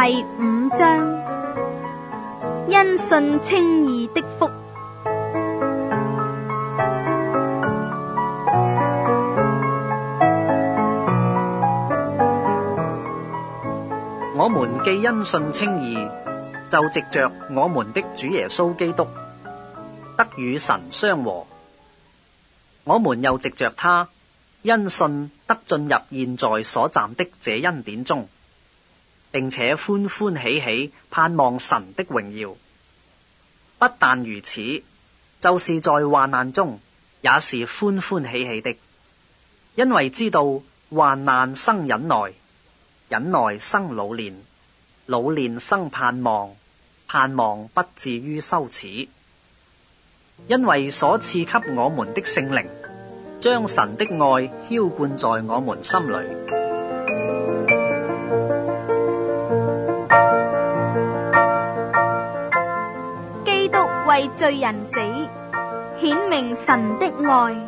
第5章，因信稱義的福。 我們既因信稱義，就藉着我們的主耶穌基督得與神相和。我們又藉着他，因信得進入現在所站的這恩典中，並且歡歡喜喜盼望神的榮耀。不但如此，就是在患難中也是歡歡喜喜的，因為知道患難生忍耐，忍耐生老練，老練生盼望，盼望不至於羞恥。因為所賜給我們的聖靈，將神的愛澆灌在我們心裏。 基督為罪人死，顯明神的愛。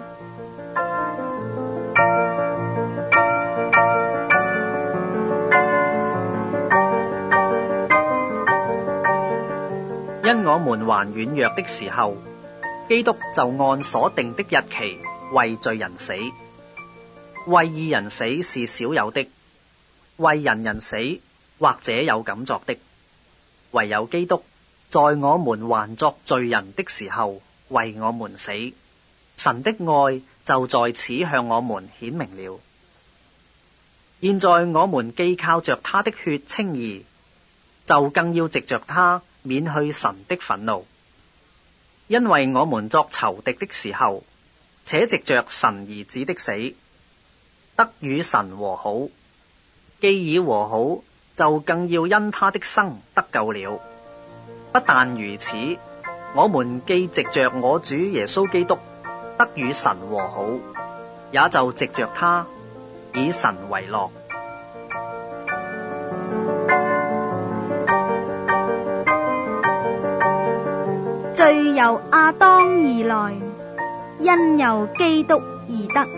因我們還軟弱的時候，基督就按所定的日期為罪人死。為義人死是少有的，為人死或者有敢作的。唯有基督在我們還作罪人的時候為我們死，神的愛就在此向我們顯明了。現在我們既靠着他的血稱義，就更要藉着他免去神的憤怒。因為我們作仇敵的時候，且藉着神兒子的死，得與神和好。既已和好，就更要因他的生得救了。不但如此，我們既藉着我主耶穌基督得與神和好，也就藉着他以神為樂。 罪由亞當而來，因由基督而得。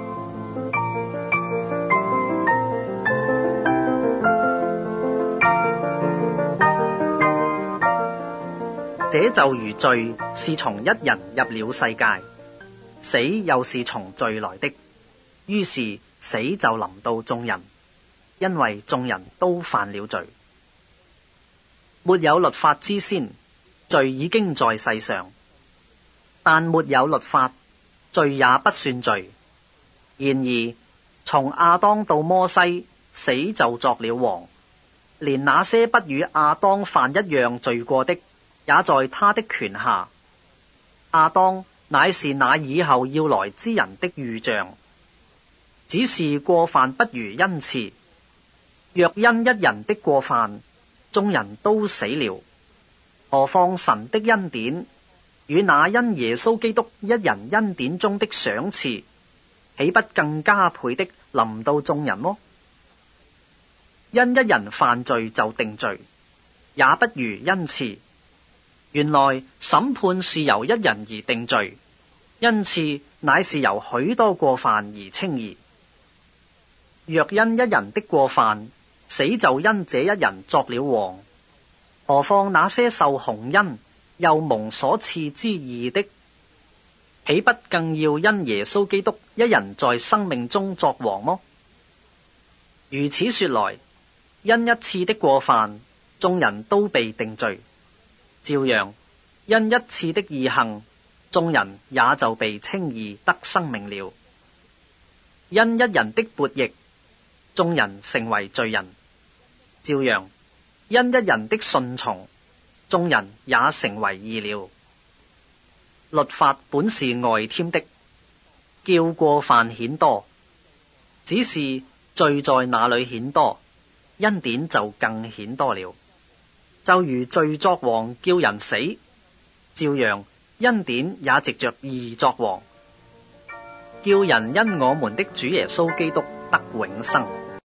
這就如罪是從一人入了世界，死又是從罪來的，於是死就臨到眾人，因為眾人都犯了罪。沒有律法之先，罪已經在世上，但沒有律法，罪也不算罪。然而從亞當到摩西，死就作了王，連那些不與亞當犯一樣罪過的，也在他的權下。亞當乃是那以後要來之人的預像，只是過犯不如恩賜。若因一人的過犯，眾人都死了，何況神的恩典與那因耶穌基督一人恩典中的賞賜，豈不更加倍的臨到眾人麼？因一人犯罪就定罪，也不如恩賜。原來審判是由一人而定罪，恩賜乃是由許多過犯而稱義。若因一人的過犯，死就因這一人作了王，何況那些受洪恩又蒙所賜之義的，豈不更要因耶穌基督一人在生命中作王麼？如此說來，因一次的過犯，眾人都被定罪，照樣因一次的義行，眾人也就被稱義得生命了。因一人的悖逆，眾人成為罪人，照樣因一人的順從，眾人也成為義了。律法本是外添的，叫過犯顯多，只是罪在那裏顯多，恩典就更顯多了。就如罪作王叫人死，照樣恩典也藉着義作王，叫人因我們的主耶穌基督得永生。